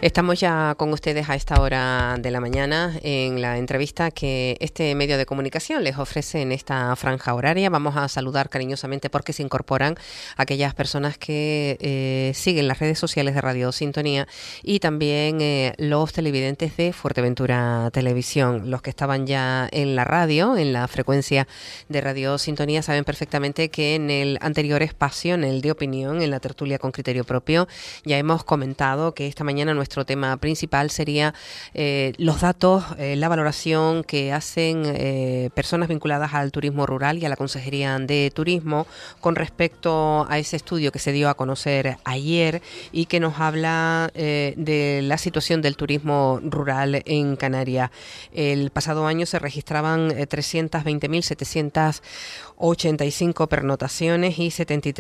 Estamos ya con ustedes a esta hora de la mañana en la entrevista que este medio de comunicación les ofrece en esta franja horaria. Vamos a saludar cariñosamente porque se incorporan aquellas personas que siguen las redes sociales de Radio Sintonía y también los televidentes de Fuerteventura Televisión. Los que estaban ya en la radio, en la frecuencia de Radio Sintonía, saben perfectamente que en el anterior espacio, en el de opinión, en la tertulia con criterio propio, ya hemos comentado que esta mañana nuestro tema principal sería los datos, la valoración que hacen personas vinculadas al turismo rural y a la Consejería de Turismo con respecto a ese estudio que se dio a conocer ayer y que nos habla de la situación del turismo rural en Canarias. El pasado año se registraban 320.785 pernotaciones y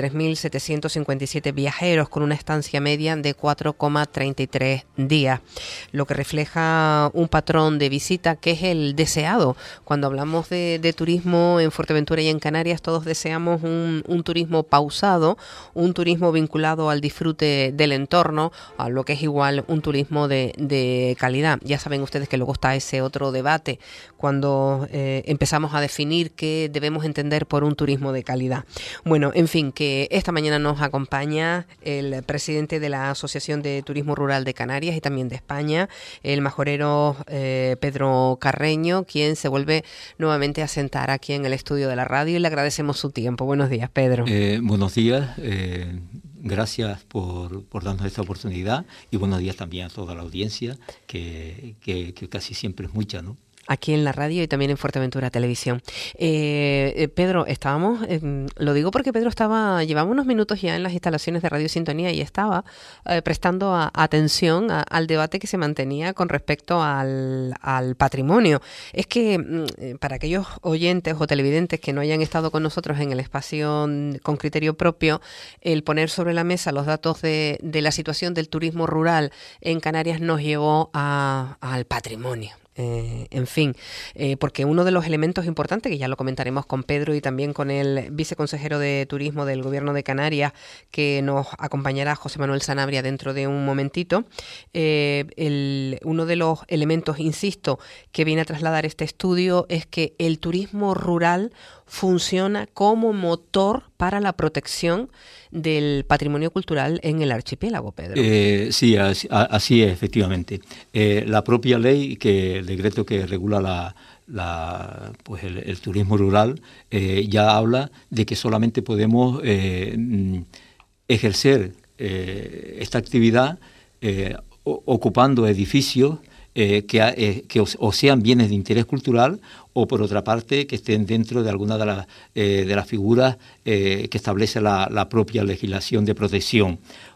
73.757 viajeros con una estancia media de 4,33 días, lo que refleja un patrón de visita que es el deseado. Cuando hablamos de turismo en Fuerteventura y en Canarias, todos deseamos un turismo pausado, un turismo vinculado al disfrute del entorno, a lo que es igual un turismo de calidad. Ya saben ustedes que luego está ese otro debate cuando empezamos a definir qué debemos entender por un turismo de calidad. Bueno, en fin, que esta mañana nos acompaña el presidente de la Asociación de Turismo Rural de Canarias y también de España, el majorero Pedro Carreño, quien se vuelve nuevamente a sentar aquí en el estudio de la radio y le agradecemos su tiempo. Buenos días, Pedro. Buenos días, gracias por darnos esta oportunidad y buenos días también a toda la audiencia, que casi siempre es mucha, ¿no? Aquí en la radio y también en Fuerteventura Televisión. Pedro, estábamos, lo digo porque Pedro llevaba unos minutos ya en las instalaciones de Radio Sintonía y estaba prestando atención al debate que se mantenía con respecto al patrimonio. Es que para aquellos oyentes o televidentes que no hayan estado con nosotros en el espacio con criterio propio, el poner sobre la mesa los datos de la situación del turismo rural en Canarias nos llevó al patrimonio. En fin, porque uno de los elementos importantes, que ya lo comentaremos con Pedro y también con el viceconsejero de Turismo del Gobierno de Canarias, que nos acompañará José Manuel Sanabria dentro de un momentito, uno de los elementos, insisto, que viene a trasladar este estudio es que el turismo rural funciona como motor para la protección del patrimonio cultural en el archipiélago, Pedro. Sí, así es, efectivamente. La propia ley, el decreto que regula el turismo rural, ya habla de que solamente podemos ejercer esta actividad ocupando edificios que o sean bienes de interés cultural o, por otra parte, que estén dentro de alguna de las figuras que establece la propia legislación de protección.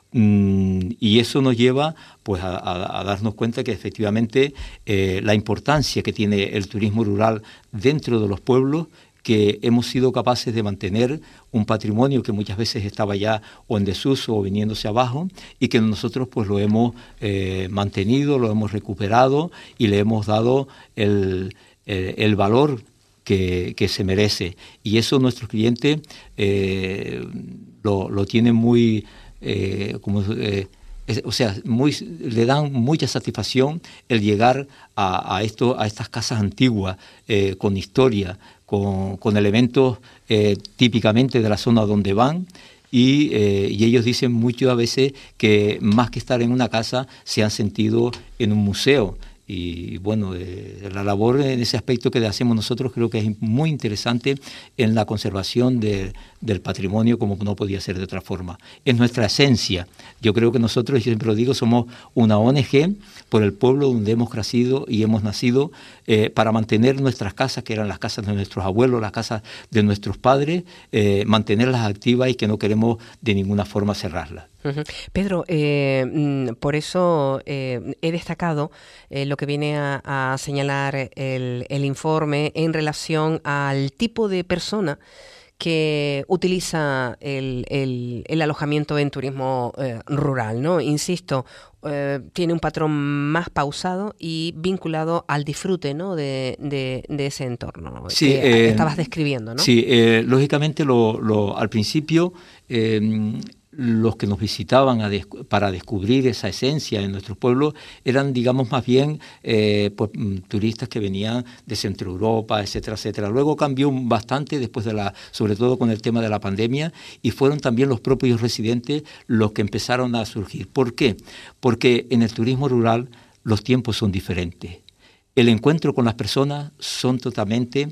Y eso nos lleva pues a darnos cuenta que efectivamente la importancia que tiene el turismo rural dentro de los pueblos, que hemos sido capaces de mantener un patrimonio que muchas veces estaba ya o en desuso o viniéndose abajo y que nosotros pues lo hemos mantenido, lo hemos recuperado y le hemos dado el valor que se merece. Y eso nuestros clientes lo tienen muy... le dan mucha satisfacción el llegar a estas casas antiguas con historia, con elementos típicamente de la zona donde van y ellos dicen mucho a veces que más que estar en una casa se han sentido en un museo. Y bueno, la labor en ese aspecto que hacemos nosotros creo que es muy interesante en la conservación del patrimonio, como no podía ser de otra forma. Es nuestra esencia. Yo creo que nosotros, yo siempre lo digo, somos una ONG por el pueblo donde hemos crecido y hemos nacido para mantener nuestras casas, que eran las casas de nuestros abuelos, las casas de nuestros padres, mantenerlas activas y que no queremos de ninguna forma cerrarlas. Pedro, por eso he destacado lo que viene a señalar el informe en relación al tipo de persona que utiliza el alojamiento en turismo rural, ¿no? Insisto, tiene un patrón más pausado y vinculado al disfrute, ¿no? de ese entorno sí, que estabas describiendo, ¿no? Sí, lógicamente al principio los que nos visitaban para descubrir esa esencia en nuestros pueblos eran, digamos, más bien pues, turistas que venían de Centro Europa, etcétera, etcétera. Luego cambió bastante después sobre todo con el tema de la pandemia, y fueron también los propios residentes los que empezaron a surgir. ¿Por qué? Porque en el turismo rural los tiempos son diferentes. El encuentro con las personas son totalmente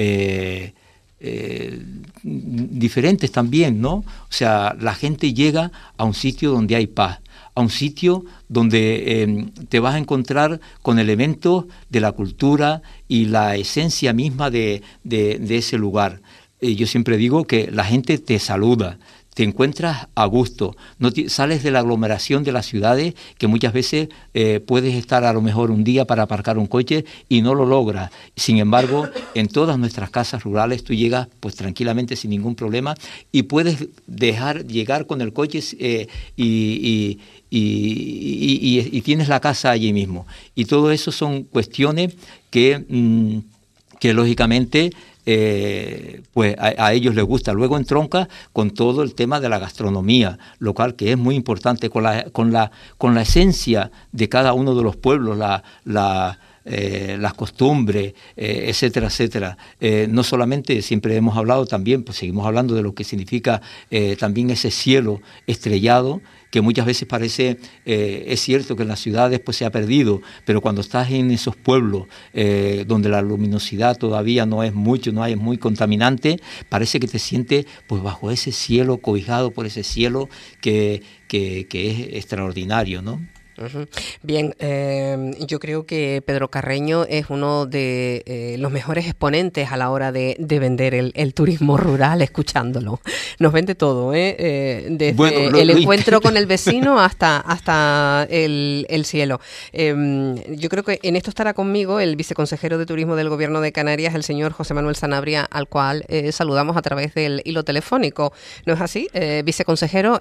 diferentes también, ¿no? O sea, la gente llega a un sitio donde hay paz, a un sitio donde te vas a encontrar con elementos de la cultura y la esencia misma de ese lugar. Yo siempre digo que la gente te saluda, te encuentras a gusto, no sales de la aglomeración de las ciudades, que muchas veces puedes estar a lo mejor un día para aparcar un coche y no lo logras. Sin embargo, en todas nuestras casas rurales tú llegas pues tranquilamente sin ningún problema y puedes llegar con el coche y tienes la casa allí mismo. Y todo eso son cuestiones que lógicamente pues a ellos les gusta. Luego entronca con todo el tema de la gastronomía local, que es muy importante, con la esencia de cada uno de los pueblos, las costumbres, etcétera, etcétera. No solamente, siempre hemos hablado también, pues seguimos hablando de lo que significa también ese cielo estrellado, que muchas veces parece, es cierto que en las ciudades pues se ha perdido, pero cuando estás en esos pueblos donde la luminosidad todavía no es mucho, no es muy contaminante, parece que te sientes pues bajo ese cielo, cobijado por ese cielo que es extraordinario, ¿no? Uh-huh. Bien, yo creo que Pedro Carreño es uno de los mejores exponentes a la hora de vender el turismo rural, escuchándolo. Nos vende todo, desde el encuentro con el vecino hasta el cielo. Yo creo que en esto estará conmigo el viceconsejero de Turismo del Gobierno de Canarias, el señor José Manuel Sanabria, al cual saludamos a través del hilo telefónico. ¿No es así? Viceconsejero,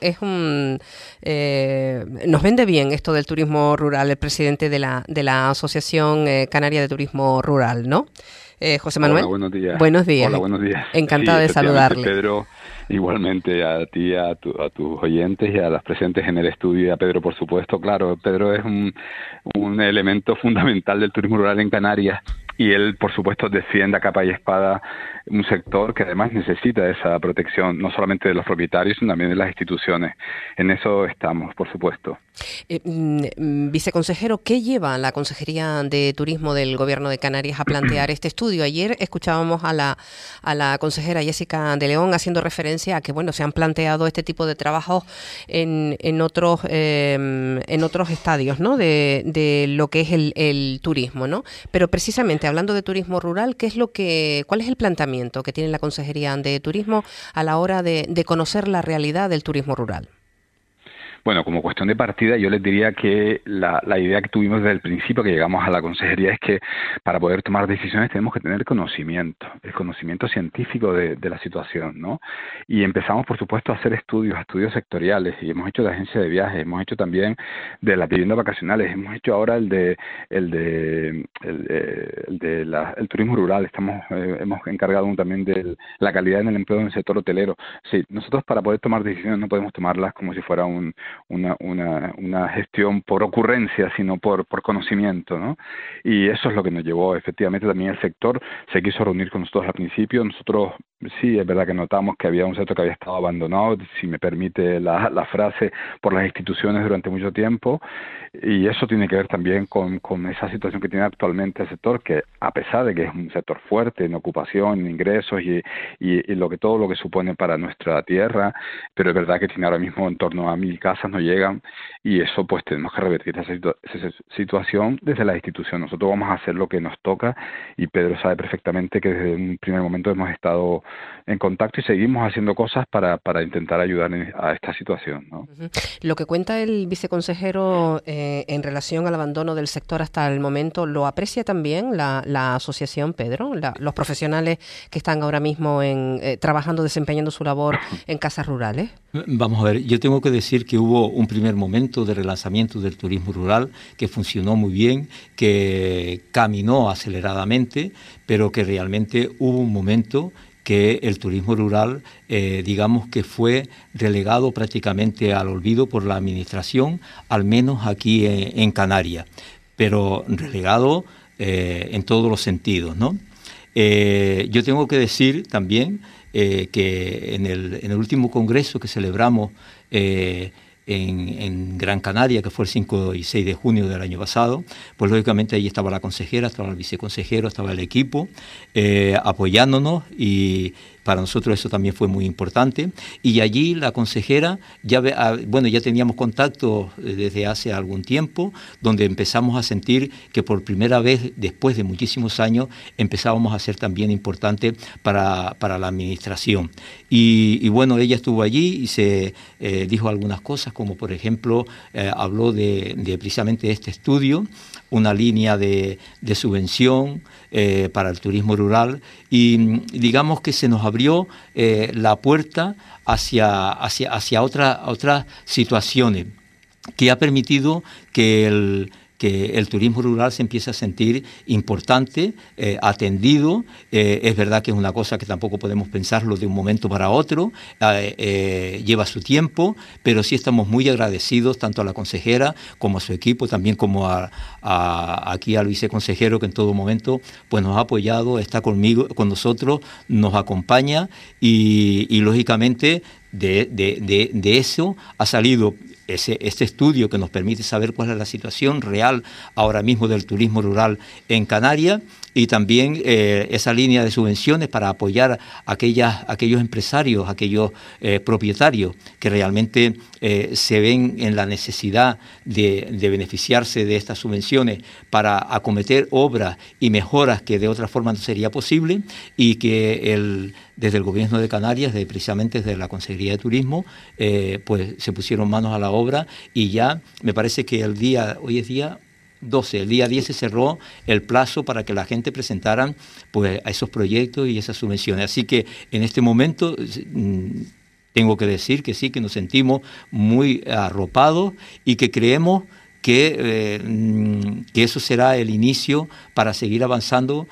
nos vende bien esto del turismo rural, el presidente de la Asociación Canaria de Turismo Rural, ¿no? José Manuel. Hola, buenos días. Buenos días. Hola, buenos días. Encantada de saludarle. Pedro, igualmente a ti, a tus oyentes y a las presentes en el estudio y a Pedro, por supuesto. Claro, Pedro es un elemento fundamental del turismo rural en Canarias y él, por supuesto, defiende a capa y espada un sector que además necesita esa protección, no solamente de los propietarios, sino también de las instituciones. En eso estamos, por supuesto. Viceconsejero, ¿qué lleva la Consejería de Turismo del Gobierno de Canarias a plantear este estudio? Ayer escuchábamos a la consejera Jessica de León haciendo referencia a que se han planteado este tipo de trabajos en otros estadios, ¿no? de lo que es el turismo, ¿no? Pero precisamente hablando de turismo rural, ¿cuál es el planteamiento que tiene la Consejería de Turismo a la hora de conocer la realidad del turismo rural? Bueno, como cuestión de partida, yo les diría que la idea que tuvimos desde el principio que llegamos a la consejería es que para poder tomar decisiones tenemos que tener conocimiento, el conocimiento científico de la situación, ¿no? Y empezamos, por supuesto, a hacer estudios sectoriales, y hemos hecho de agencia de viajes, hemos hecho también de las viviendas vacacionales, hemos hecho ahora el turismo rural, hemos encargado también de la calidad en el empleo en el sector hotelero. Sí, nosotros para poder tomar decisiones no podemos tomarlas como si fuera una gestión por ocurrencia, sino por conocimiento, ¿no? Y eso es lo que nos llevó. Efectivamente, también el sector se quiso reunir con nosotros al principio. Nosotros sí, es verdad que notamos que había un sector que había estado abandonado, si me permite la frase, por las instituciones durante mucho tiempo, y eso tiene que ver también con esa situación que tiene actualmente el sector, que a pesar de que es un sector fuerte en ocupación, en ingresos y todo lo que supone para nuestra tierra, pero es verdad que tiene ahora mismo en torno a 1.000 casas no llegan, y eso pues tenemos que revertir esa situación desde la institución. Nosotros vamos a hacer lo que nos toca, y Pedro sabe perfectamente que desde un primer momento hemos estado en contacto y seguimos haciendo cosas para intentar ayudar a esta situación, ¿no? Uh-huh. Lo que cuenta el viceconsejero en relación al abandono del sector hasta el momento, ¿lo aprecia también la asociación, Pedro? Los profesionales que están ahora mismo trabajando, desempeñando su labor en casas rurales. Vamos a ver, yo tengo que decir que hubo un primer momento de relanzamiento del turismo rural que funcionó muy bien, que caminó aceleradamente, pero que realmente hubo un momento que el turismo rural, digamos que fue relegado prácticamente al olvido por la administración, al menos aquí en Canarias, pero relegado en todos los sentidos, ¿no? Yo tengo que decir también que en el último congreso que celebramos en Gran Canaria, que fue el 5 y 6 de junio del año pasado, pues lógicamente ahí estaba la consejera, estaba el viceconsejero, estaba el equipo apoyándonos, y para nosotros eso también fue muy importante. Y allí la consejera, ya teníamos contacto desde hace algún tiempo, donde empezamos a sentir que por primera vez, después de muchísimos años, empezábamos a ser también importante para la administración. Y bueno, ella estuvo allí y se dijo algunas cosas, como por ejemplo, habló de precisamente este estudio, una línea de subvención para el turismo rural, y digamos que se nos abrió la puerta hacia otras situaciones, que ha permitido que el turismo rural se empiece a sentir importante, atendido. Es verdad que es una cosa que tampoco podemos pensarlo de un momento para otro, lleva su tiempo, pero sí estamos muy agradecidos tanto a la consejera como a su equipo, también como aquí al viceconsejero, que en todo momento pues nos ha apoyado, está con nosotros, nos acompaña, y lógicamente de eso ha salido este estudio que nos permite saber cuál es la situación real ahora mismo del turismo rural en Canarias, y también esa línea de subvenciones para apoyar a aquellos empresarios, aquellos propietarios que realmente se ven en la necesidad de beneficiarse de estas subvenciones para acometer obras y mejoras que de otra forma no sería posible, y que desde el Gobierno de Canarias, precisamente desde la Consejería de Turismo, pues se pusieron manos a la obra, y ya me parece que hoy es día 12, el día 10 se cerró el plazo para que la gente presentara pues a esos proyectos y esas subvenciones. Así que en este momento tengo que decir que sí, que nos sentimos muy arropados, y que creemos que eso será el inicio para seguir avanzando,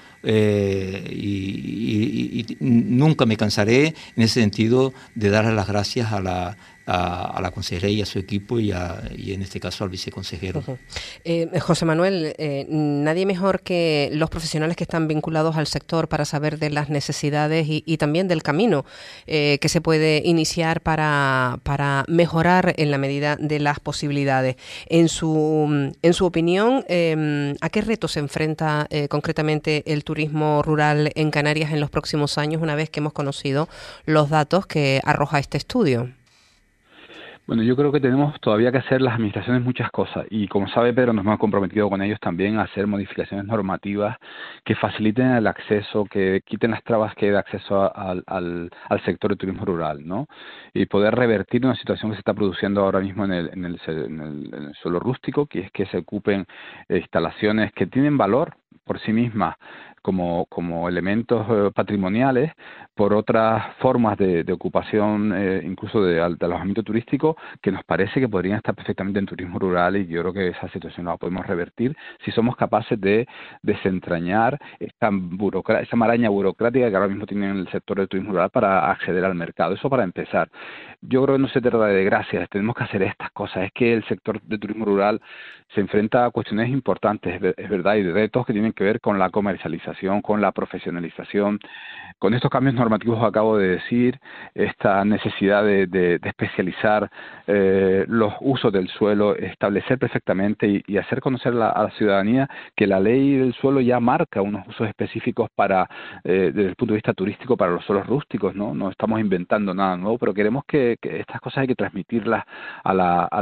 y nunca me cansaré en ese sentido de darle las gracias a la consejera y a su equipo, y en este caso al viceconsejero. José Manuel, nadie mejor que los profesionales que están vinculados al sector para saber de las necesidades y también del camino que se puede iniciar para mejorar en la medida de las posibilidades. En su opinión, ¿a qué retos se enfrenta concretamente el turismo rural en Canarias en los próximos años, una vez que hemos conocido los datos que arroja este estudio? Bueno, yo creo que tenemos todavía que hacer las administraciones muchas cosas, y como sabe Pedro, nos hemos comprometido con ellos también a hacer modificaciones normativas que faciliten el acceso, que quiten las trabas que hay de acceso al sector de turismo rural, ¿no? Y poder revertir una situación que se está produciendo ahora mismo en el suelo rústico, que es que se ocupen instalaciones que tienen valor por sí mismas como elementos patrimoniales por otras formas de ocupación, incluso de alojamiento turístico, que nos parece que podrían estar perfectamente en turismo rural, y yo creo que esa situación la podemos revertir si somos capaces de desentrañar esa maraña burocrática que ahora mismo tiene el sector del turismo rural para acceder al mercado. Eso para empezar. Yo creo que no se trata de gracias, tenemos que hacer estas cosas. Es que el sector de turismo rural se enfrenta a cuestiones importantes, es verdad, y de retos que tienen que ver con la comercialización, con la profesionalización, con estos cambios normativos que acabo de decir, esta necesidad de especializar los usos del suelo, establecer perfectamente y hacer conocer a la ciudadanía que la ley del suelo ya marca unos usos específicos desde el punto de vista turístico para los suelos rústicos, ¿no? No estamos inventando nada nuevo, pero queremos que estas cosas hay que transmitirlas a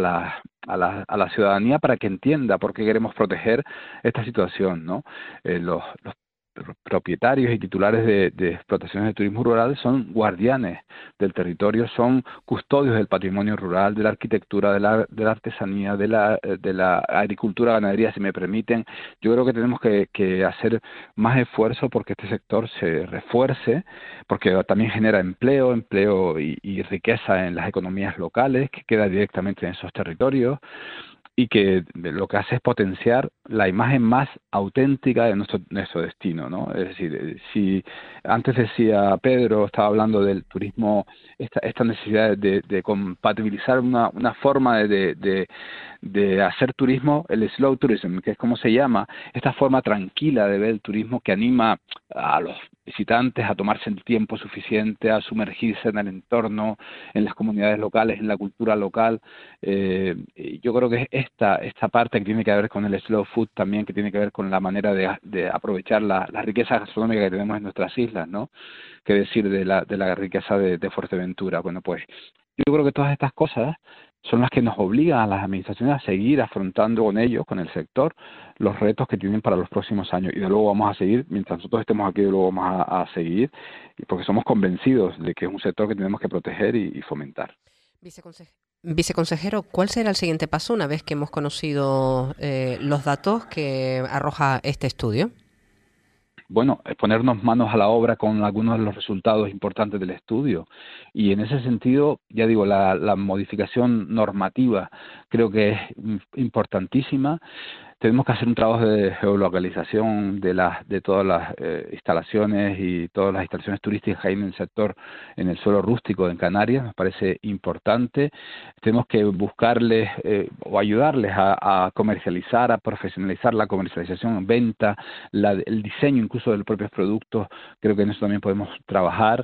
la ciudadanía para que entienda por qué queremos proteger esta situación, ¿no? Los propietarios y titulares de explotaciones de turismo rural son guardianes del territorio, son custodios del patrimonio rural, de la arquitectura, de la artesanía, de la agricultura, ganadería, si me permiten. Yo creo que tenemos que hacer más esfuerzo porque este sector se refuerce, porque también genera empleo y riqueza en las economías locales, que queda directamente en esos territorios. y que lo que hace es potenciar la imagen más auténtica de nuestro destino, ¿no? Es decir, si antes decía Pedro, estaba hablando del turismo, esta necesidad de compatibilizar una forma de hacer turismo, el slow tourism, que es como se llama, esta forma tranquila de ver el turismo que anima a los visitantes a tomarse el tiempo suficiente, a sumergirse en el entorno, en las comunidades locales, en la cultura local. Yo creo que esta parte que tiene que ver con el slow food también, que tiene que ver con la manera de aprovechar la riqueza gastronómica que tenemos en nuestras islas, ¿no? Qué decir de la riqueza de Fuerteventura. Bueno, pues yo creo que todas estas cosas son las que nos obligan a las administraciones a seguir afrontando con ellos, con el sector, los retos que tienen para los próximos años. Y de luego vamos a seguir, mientras nosotros estemos aquí, de luego vamos a seguir, porque somos convencidos de que es un sector que tenemos que proteger y fomentar. Viceconsejero, ¿cuál será el siguiente paso una vez que hemos conocido los datos que arroja este estudio? Bueno, es ponernos manos a la obra con algunos de los resultados importantes del estudio. Y en ese sentido, ya digo, la modificación normativa creo que es importantísima. Tenemos que hacer un trabajo de geolocalización de todas las instalaciones y todas las instalaciones turísticas que hay en el sector, en el suelo rústico en Canarias. Nos parece importante. Tenemos que buscarles o ayudarles a comercializar, a profesionalizar la comercialización, venta, el diseño incluso de los propios productos. Creo que en eso también podemos trabajar.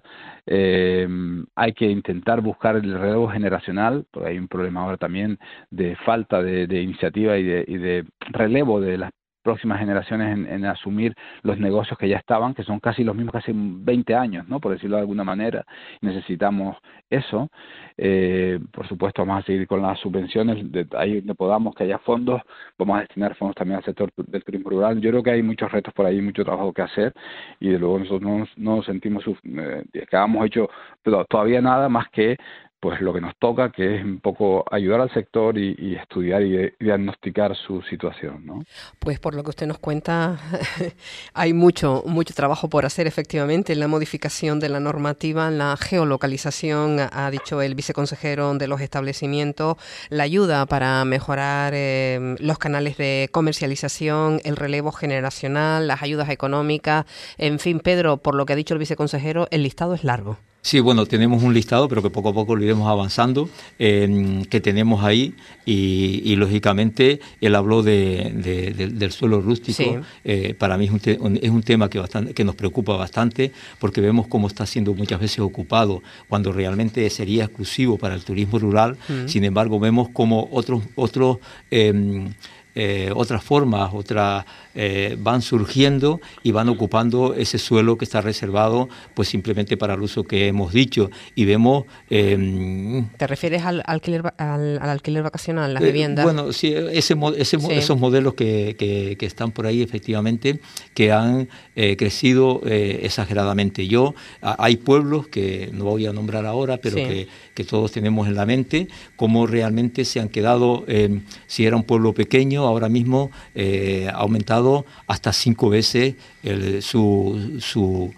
Hay que intentar buscar el relevo generacional, porque hay un problema ahora también de falta de iniciativa y de relevo de las próximas generaciones en asumir los negocios que ya estaban, que son casi los mismos que hace 20 años, ¿no? Por decirlo de alguna manera. Necesitamos eso. Por supuesto, vamos a seguir con las subvenciones, ahí donde podamos, que haya fondos. Vamos a destinar fondos también al sector del turismo rural. Yo creo que hay muchos retos por ahí, mucho trabajo que hacer, y de luego nosotros no nos sentimos que hayamos hecho todavía nada más que pues lo que nos toca, que es un poco ayudar al sector y estudiar y diagnosticar su situación, ¿no? Pues por lo que usted nos cuenta, hay mucho trabajo por hacer efectivamente en la modificación de la normativa, en la geolocalización, ha dicho el viceconsejero, de los establecimientos, la ayuda para mejorar los canales de comercialización, el relevo generacional, las ayudas económicas. En fin, Pedro, por lo que ha dicho el viceconsejero, el listado es largo. Sí, bueno, tenemos un listado, pero que poco a poco lo iremos avanzando, que tenemos ahí y lógicamente él habló del suelo rústico. Sí. Para mí es un tema que nos preocupa bastante, porque vemos cómo está siendo muchas veces ocupado cuando realmente sería exclusivo para el turismo rural. Sin embargo, vemos como otras formas, van surgiendo y van ocupando ese suelo que está reservado pues simplemente para el uso que hemos dicho, y vemos... ¿Te refieres al alquiler vacacional, las viviendas? Bueno, sí, esos modelos que están por ahí efectivamente, que han crecido exageradamente. Hay pueblos que no voy a nombrar ahora, pero sí, que todos tenemos en la mente, cómo realmente se han quedado, si era un pueblo pequeño, ahora mismo ha aumentado hasta 5 veces su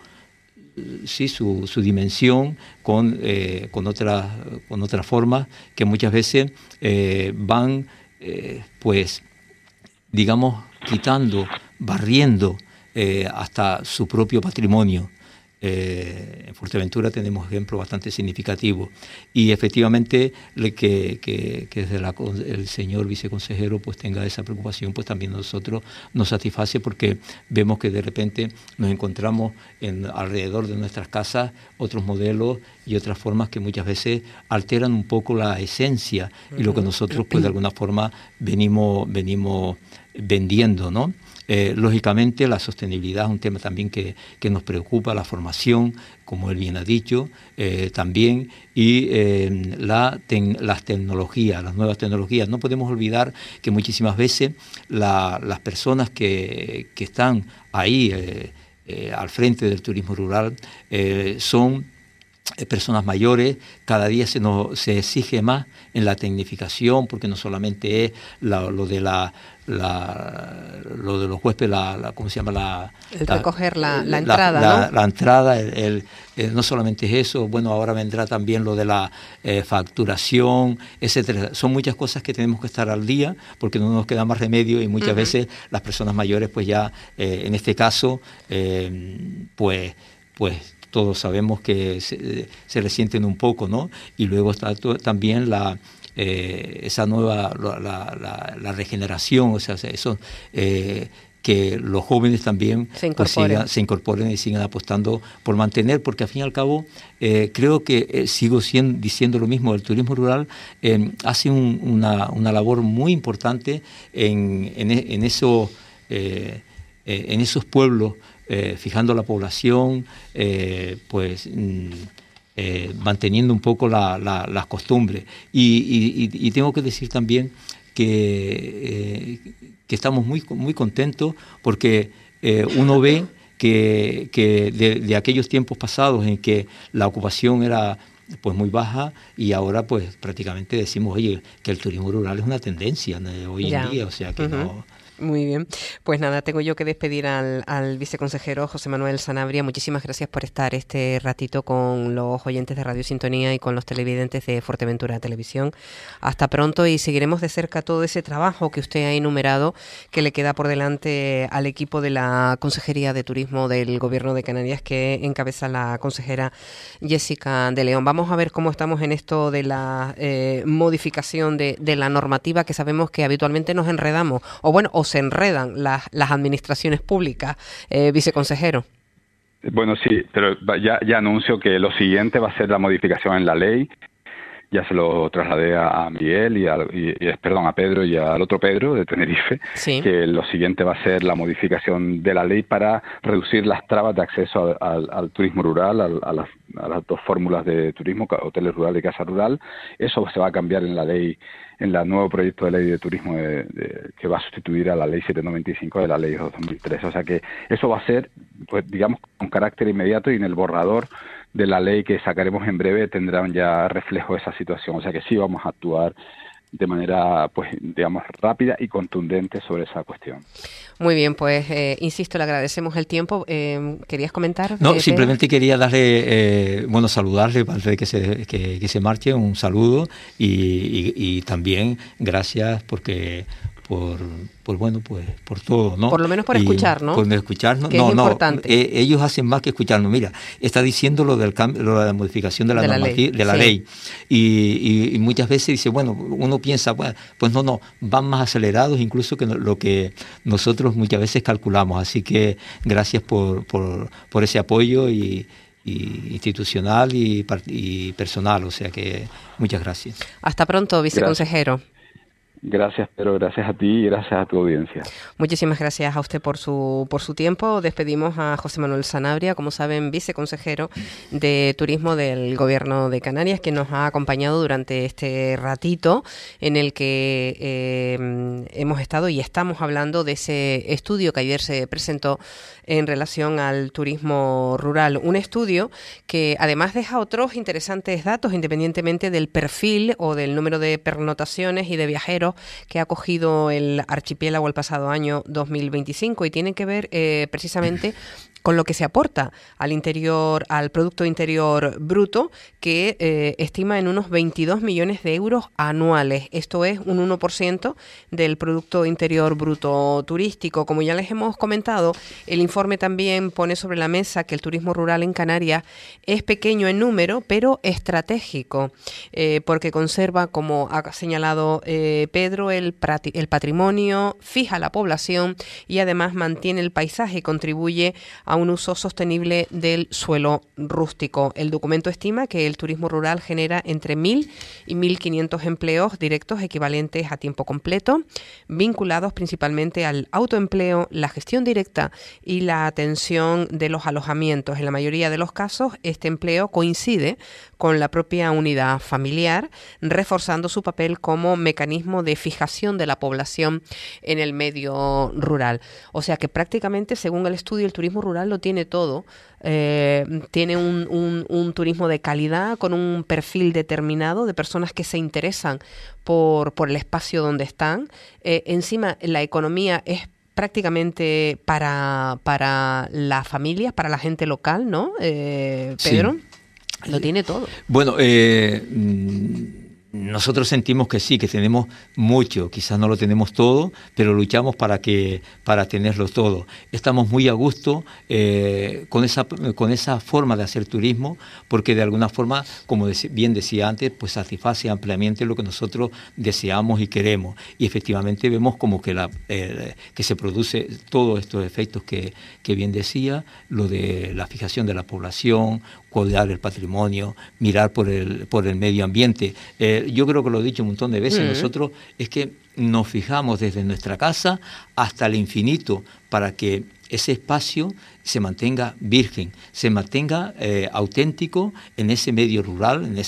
dimensión con otras formas que muchas veces van pues digamos quitando, barriendo hasta su propio patrimonio. En Fuerteventura tenemos ejemplos bastante significativos, y efectivamente que desde el señor viceconsejero pues tenga esa preocupación, pues también nosotros nos satisface, porque vemos que de repente nos encontramos alrededor de nuestras casas otros modelos y otras formas que muchas veces alteran un poco la esencia y lo que nosotros pues de alguna forma venimos vendiendo, ¿no? Lógicamente la sostenibilidad es un tema también que nos preocupa, la formación, como él bien ha dicho, también, y las tecnologías, las nuevas tecnologías. No podemos olvidar que muchísimas veces las personas que están ahí al frente del turismo rural son personas mayores, cada día se exige más en la tecnificación, porque no solamente es lo de los huéspedes, ¿cómo se llama? El recoger la entrada, ¿no? La entrada, no solamente es eso, bueno, ahora vendrá también lo de la facturación, etcétera. Son muchas cosas que tenemos que estar al día, porque no nos queda más remedio, y muchas veces las personas mayores, pues ya, en este caso, pues todos sabemos que se resienten un poco, ¿no? Y luego está también esa nueva, la regeneración, o sea, eso, que los jóvenes también se incorporen y sigan apostando por mantener, porque al fin y al cabo, creo que sigo diciendo lo mismo, el turismo rural hace una labor muy importante en esos pueblos, fijando la población, manteniendo un poco las costumbres. Y tengo que decir también que estamos muy, muy contentos, porque uno ve que de aquellos tiempos pasados en que la ocupación era pues muy baja, y ahora pues prácticamente decimos, oye, que el turismo rural es una tendencia, ¿no?, hoy en día, o sea que no... Muy bien. Pues nada, tengo yo que despedir al viceconsejero José Manuel Sanabria. Muchísimas gracias por estar este ratito con los oyentes de Radio Sintonía y con los televidentes de Fuerteventura Televisión. Hasta pronto, y seguiremos de cerca todo ese trabajo que usted ha enumerado, que le queda por delante al equipo de la Consejería de Turismo del Gobierno de Canarias, que encabeza la consejera Jessica de León. Vamos a ver cómo estamos en esto de la modificación de la normativa, que sabemos que habitualmente nos enredamos, o se enredan las administraciones públicas, viceconsejero. Bueno, sí, pero ya anuncio que lo siguiente va a ser la modificación en la ley. Ya se lo trasladé a Miguel a Pedro y al otro Pedro de Tenerife, sí, que lo siguiente va a ser la modificación de la ley para reducir las trabas de acceso al turismo rural, a las dos fórmulas de turismo, hoteles rural y casa rural. Eso se va a cambiar en la ley, en el nuevo proyecto de ley de turismo que va a sustituir a la ley 795 de la ley 2003. O sea que eso va a ser, pues digamos, con carácter inmediato, y en el borrador de la ley que sacaremos en breve tendrán ya reflejo de esa situación. O sea que sí vamos a actuar de manera, pues digamos, rápida y contundente sobre esa cuestión. Muy bien, pues insisto, le agradecemos el tiempo. ¿Querías comentar? No, simplemente quería darle, saludarle antes de que se marche, un saludo, y también gracias por todo, ¿no? Por lo menos por escuchar, ¿no? Por escucharnos. Que es importante. Ellos hacen más que escucharnos. Mira, está diciendo lo del cambio, lo de la modificación de la ley. Y muchas veces dice, bueno, uno piensa, bueno, pues no, van más acelerados incluso que lo que nosotros muchas veces calculamos. Así que gracias por ese apoyo y institucional y personal. O sea que muchas gracias. Hasta pronto, viceconsejero. Gracias, pero gracias a ti y gracias a tu audiencia. Muchísimas gracias a usted por su tiempo. Despedimos a José Manuel Sanabria, como saben, viceconsejero de Turismo del Gobierno de Canarias, que nos ha acompañado durante este ratito en el que hemos estado y estamos hablando de ese estudio que ayer se presentó en relación al turismo rural. Un estudio que además deja otros interesantes datos, independientemente del perfil o del número de pernotaciones y de viajeros que ha cogido el archipiélago el pasado año 2025, y tiene que ver precisamente con lo que se aporta al Producto Interior Bruto, que estima en unos 22 millones de euros anuales. Esto es un 1% del Producto Interior Bruto turístico. Como ya les hemos comentado, el informe también pone sobre la mesa que el turismo rural en Canarias es pequeño en número, pero estratégico, porque conserva, como ha señalado Pedro, el patrimonio, fija la población y además mantiene el paisaje y contribuye a un uso sostenible del suelo rústico. El documento estima que el turismo rural genera entre 1.000 y 1.500 empleos directos equivalentes a tiempo completo, vinculados principalmente al autoempleo, la gestión directa y la atención de los alojamientos. En la mayoría de los casos, este empleo coincide con la propia unidad familiar, reforzando su papel como mecanismo de fijación de la población en el medio rural. O sea que prácticamente, según el estudio, el turismo rural rural lo tiene todo. Tiene un turismo de calidad con un perfil determinado de personas que se interesan por el espacio donde están. Encima, la economía es prácticamente para las familias, para la gente local, ¿no? Pedro, sí. Lo tiene todo. Bueno, nosotros sentimos que sí, que tenemos mucho, quizás no lo tenemos todo, pero luchamos para tenerlo todo. Estamos muy a gusto con esa forma de hacer turismo, porque de alguna forma, como bien decía antes, pues satisface ampliamente lo que nosotros deseamos y queremos. Y efectivamente vemos como que que se produce todos estos efectos que bien decía, lo de la fijación de la población, cuidar el patrimonio, mirar por el medio ambiente. Yo creo que lo he dicho un montón de veces, nosotros es que nos fijamos desde nuestra casa hasta el infinito para que ese espacio se mantenga virgen, se mantenga auténtico en ese medio rural, en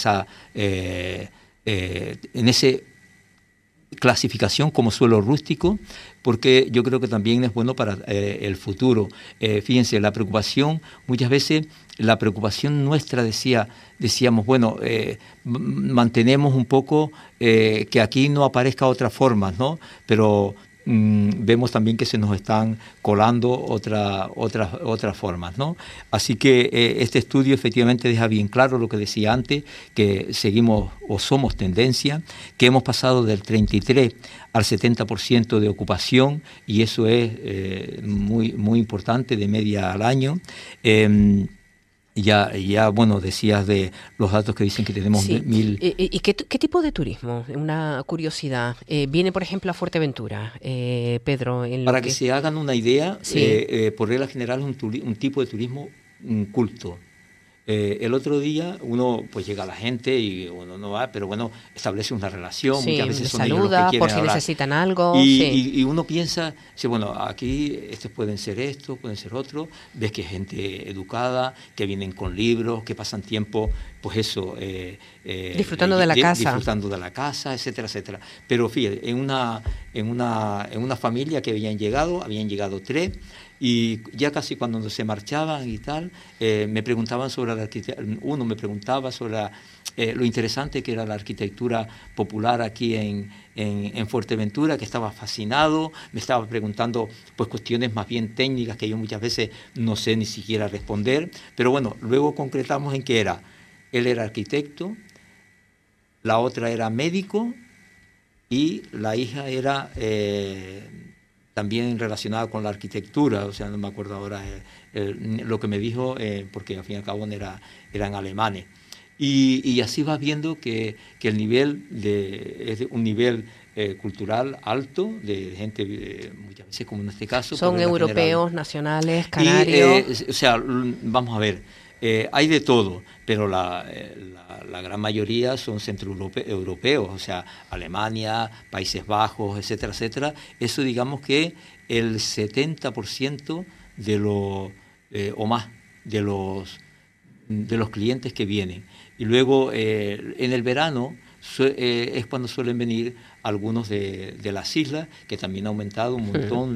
ese clasificación como suelo rústico, porque yo creo que también es bueno para el futuro. Fíjense, la preocupación, muchas veces la preocupación nuestra decíamos, bueno, mantenemos un poco que aquí no aparezca otras formas, ¿no? Pero vemos también que se nos están colando otras formas, ¿no? Así que este estudio efectivamente deja bien claro lo que decía antes, que seguimos o somos tendencia, que hemos pasado del 33 al 70% de ocupación, y eso es muy, muy importante, de media al año. Ya, bueno, decías de los datos que dicen que tenemos sí. 1000... ¿Y qué tipo de turismo? Una curiosidad. Viene, por ejemplo, a Fuerteventura, Pedro. Para que se hagan una idea, sí. por regla general es un tipo de turismo culto. El otro día uno pues llega a la gente y uno no va, pero bueno, establece una relación, sí, muchas veces son saluda, ellos los que quieren por si hablar. necesitan algo. Y uno piensa, sí, bueno, aquí pueden ser esto, pueden ser otro, ves que es gente educada, que vienen con libros, que pasan tiempo, pues eso, disfrutando de la casa. Disfrutando de la casa, etcétera, etcétera. Pero fíjate, en una familia que habían llegado 3, y ya casi cuando se marchaban y tal, me preguntaban sobre la arquitectura. Uno me preguntaba sobre lo interesante que era la arquitectura popular aquí en Fuerteventura, que estaba fascinado. Me estaba preguntando pues cuestiones más bien técnicas que yo muchas veces no sé ni siquiera responder. Pero bueno, luego concretamos en que él era arquitecto, la otra era médico y la hija era... también relacionada con la arquitectura, o sea, no me acuerdo ahora lo que me dijo, porque al fin y al cabo eran alemanes. Y así vas viendo que el nivel es un nivel cultural alto, de gente muchas veces, como en este caso. Son europeos, general, nacionales, canarios. O sea, vamos a ver, hay de todo, pero la gran mayoría son centroeuropeos, o sea, Alemania, Países Bajos, etcétera, etcétera. Eso digamos que el 70% o más de los clientes que vienen. Y luego en el verano es cuando suelen venir algunos de las islas, que también ha aumentado un montón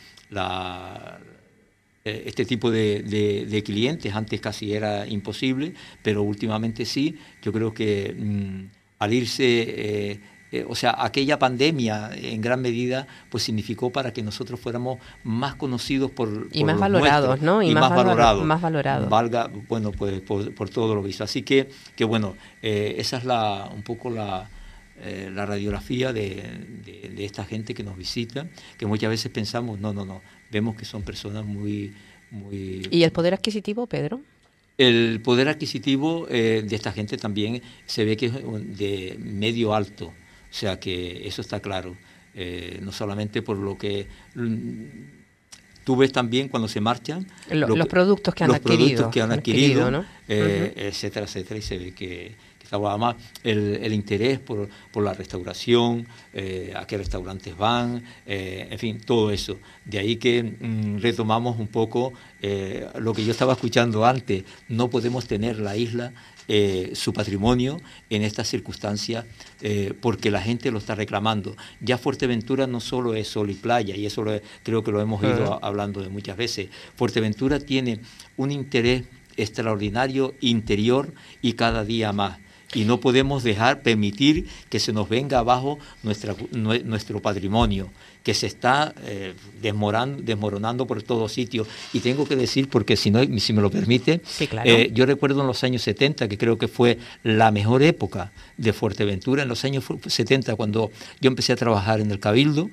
este tipo de clientes. Antes casi era imposible, pero últimamente sí. Yo creo que al irse, o sea, aquella pandemia en gran medida pues significó para que nosotros fuéramos más conocidos por más valorados, ¿no? Y más valorados. Más valorados. Valga, bueno, pues por todo lo visto. Así que bueno, esa es un poco la radiografía de esta gente que nos visita, que muchas veces pensamos, no, vemos que son personas muy... ¿Y el poder adquisitivo, Pedro? El poder adquisitivo de esta gente también se ve que es de medio alto, o sea que eso está claro, no solamente por lo que... Tú ves también cuando se marchan los productos que han adquirido, ¿no? Etcétera, etcétera, y se ve que estaba además el interés por la restauración, a qué restaurantes van, en fin, todo eso. De ahí que retomamos un poco lo que yo estaba escuchando antes. No podemos tener la isla su patrimonio en estas circunstancias, porque la gente lo está reclamando. Ya Fuerteventura no solo es sol y playa, y eso creo que lo hemos ido hablando de muchas veces. Fuerteventura tiene un interés extraordinario interior y cada día más. Y no podemos permitir que se nos venga abajo nuestro patrimonio, que se está desmoronando por todos sitios. Y tengo que decir, porque si me lo permite, sí, claro. Yo recuerdo en los años 70, que creo que fue la mejor época de Fuerteventura, en los años 70, cuando yo empecé a trabajar en el Cabildo,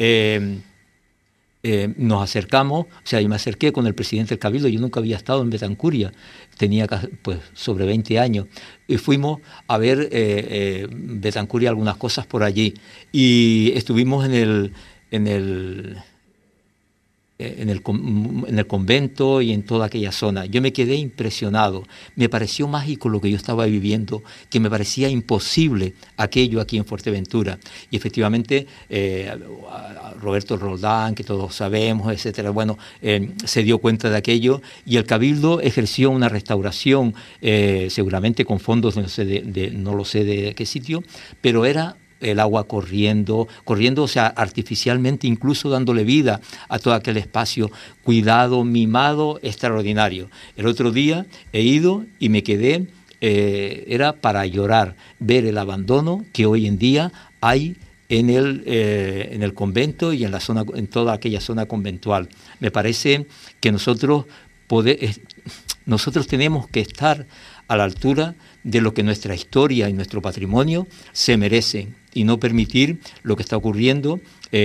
nos acercamos, o sea, yo me acerqué con el presidente del Cabildo, yo nunca había estado en Betancuria, tenía pues sobre 20 años, y fuimos a ver Betancuria, algunas cosas por allí, y estuvimos en el convento y en toda aquella zona. Yo me quedé impresionado, me pareció mágico lo que yo estaba viviendo, que me parecía imposible aquello aquí en Fuerteventura. Y efectivamente, Roberto Roldán, que todos sabemos, etcétera, bueno, se dio cuenta de aquello, y el Cabildo ejerció una restauración, seguramente con fondos, no lo sé de qué sitio, pero era el agua corriendo, o sea, artificialmente, incluso dándole vida a todo aquel espacio, cuidado, mimado, extraordinario. El otro día he ido y me quedé, era para llorar, ver el abandono que hoy en día hay en el convento y en toda aquella zona conventual. Me parece que nosotros tenemos que estar a la altura de lo que nuestra historia y nuestro patrimonio se merecen, y no permitir lo que está ocurriendo,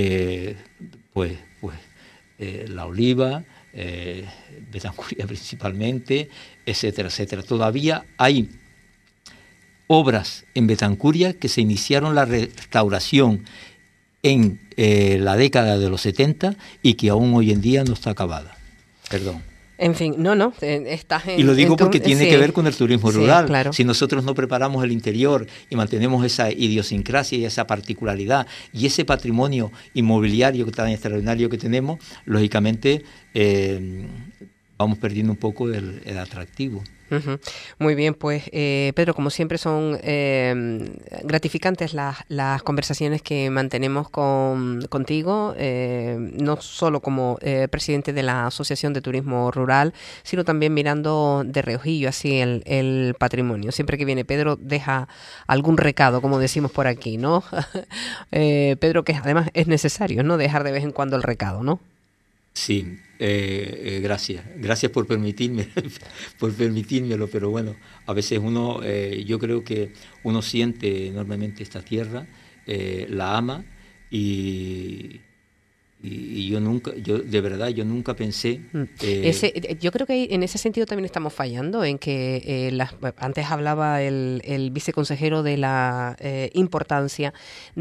La Oliva, Betancuria principalmente, etcétera, etcétera. Todavía hay obras en Betancuria que se iniciaron la restauración en la década de los 70 y que aún hoy en día no está acabada. Perdón. En fin, no, estás en... Y lo digo porque tiene que ver con el turismo rural. Claro. Si nosotros no preparamos el interior y mantenemos esa idiosincrasia y esa particularidad y ese patrimonio inmobiliario tan extraordinario que tenemos, lógicamente vamos perdiendo un poco el atractivo. Uh-huh. Muy bien, pues Pedro, como siempre son gratificantes las conversaciones que mantenemos contigo, no solo como presidente de la Asociación de Turismo Rural, sino también mirando de reojillo así el patrimonio. Siempre que viene Pedro deja algún recado, como decimos por aquí, ¿no? Pedro, que además es necesario, ¿no? Dejar de vez en cuando el recado, ¿no? Sí, gracias por permitírmelo, pero bueno, a veces yo creo que uno siente enormemente esta tierra, la ama, y yo de verdad nunca pensé... yo creo que en ese sentido también estamos fallando, en que antes hablaba el viceconsejero de la importancia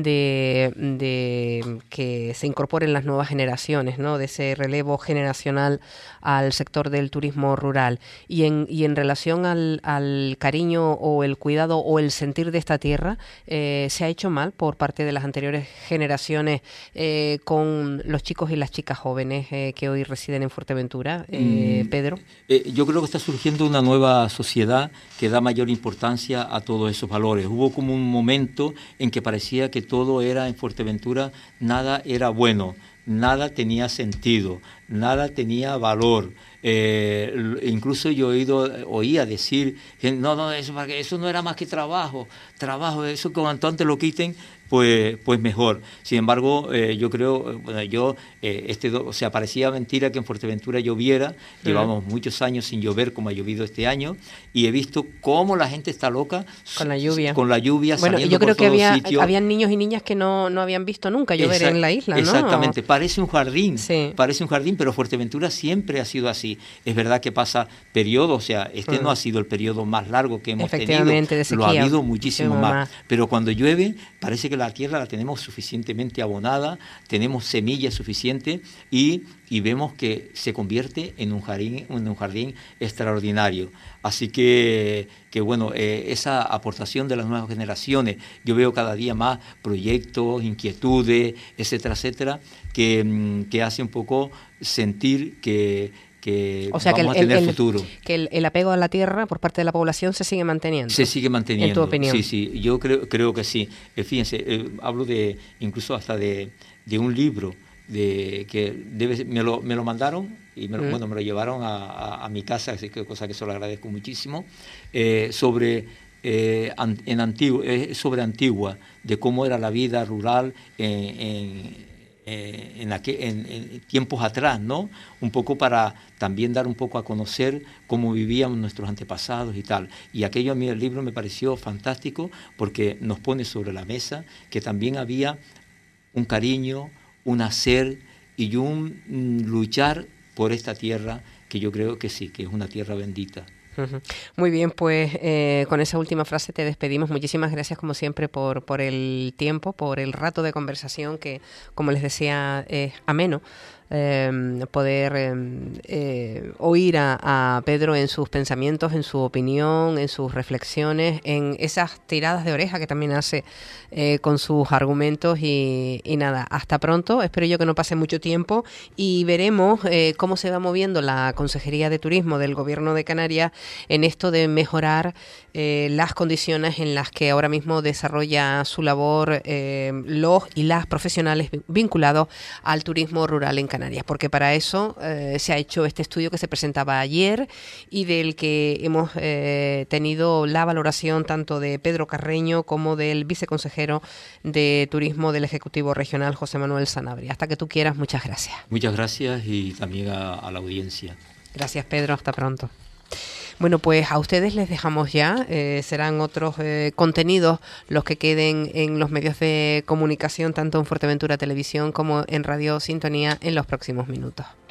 de que se incorporen las nuevas generaciones, ¿no? De ese relevo generacional al sector del turismo rural, y en relación al cariño o el cuidado o el sentir de esta tierra, se ha hecho mal por parte de las anteriores generaciones con los chicos y las chicas jóvenes que hoy residen en Fuerteventura, Pedro. Yo creo que está surgiendo una nueva sociedad que da mayor importancia a todos esos valores. Hubo como un momento en que parecía que todo era en Fuerteventura, nada era bueno, nada tenía sentido, nada tenía valor. Incluso yo oía decir que no, eso no era más que trabajo, eso que cuanto antes lo quiten, pues mejor. Sin embargo, yo creo, parecía mentira que en Fuerteventura lloviera. Llevamos muchos años sin llover como ha llovido este año, y he visto cómo la gente está loca con la lluvia. Bueno, yo creo que habían niños y niñas que no habían visto nunca llover en la isla, ¿no? Exactamente, parece un jardín, sí. Pero Fuerteventura siempre ha sido así. Es verdad que pasa periodos, o sea, no ha sido el periodo más largo que hemos tenido, de sequía, lo ha habido muchísimo más. Pero cuando llueve, parece que la tierra la tenemos suficientemente abonada, tenemos semillas suficientes y vemos que se convierte en un jardín extraordinario. Así que bueno, esa aportación de las nuevas generaciones, yo veo cada día más proyectos, inquietudes, etcétera, etcétera, que hace un poco sentir que o sea, vamos a tener futuro. Que el apego a la tierra por parte de la población se sigue manteniendo. Se sigue manteniendo. ¿En tu opinión? Sí, sí, yo creo que sí. Fíjense, hablo incluso hasta de un libro que me lo mandaron y me lo llevaron a mi casa, así que cosa que se lo agradezco muchísimo, sobre Antigua, de cómo era la vida rural en tiempos atrás, ¿no? Un poco para también dar un poco a conocer cómo vivían nuestros antepasados y tal. Y aquello a mí el libro me pareció fantástico porque nos pone sobre la mesa que también había un cariño, un hacer y un luchar por esta tierra que yo creo que sí, que es una tierra bendita. Muy bien, pues con esa última frase te despedimos. Muchísimas gracias como siempre por el tiempo, por el rato de conversación que, como les decía, es ameno. Poder oír a Pedro en sus pensamientos, en su opinión, en sus reflexiones, en esas tiradas de oreja que también hace con sus argumentos y nada, hasta pronto. Espero yo que no pase mucho tiempo y veremos cómo se va moviendo la Consejería de Turismo del Gobierno de Canarias en esto de mejorar las condiciones en las que ahora mismo desarrolla su labor los y las profesionales vinculados al turismo rural en Canarias, porque para eso se ha hecho este estudio que se presentaba ayer y del que hemos tenido la valoración tanto de Pedro Carreño como del viceconsejero de Turismo del Ejecutivo Regional, José Manuel Sanabria. Hasta que tú quieras, muchas gracias. Muchas gracias y también a la audiencia. Gracias, Pedro. Hasta pronto. Bueno, pues a ustedes les dejamos ya, serán otros contenidos los que queden en los medios de comunicación, tanto en Fuerteventura Televisión como en Radio Sintonía en los próximos minutos.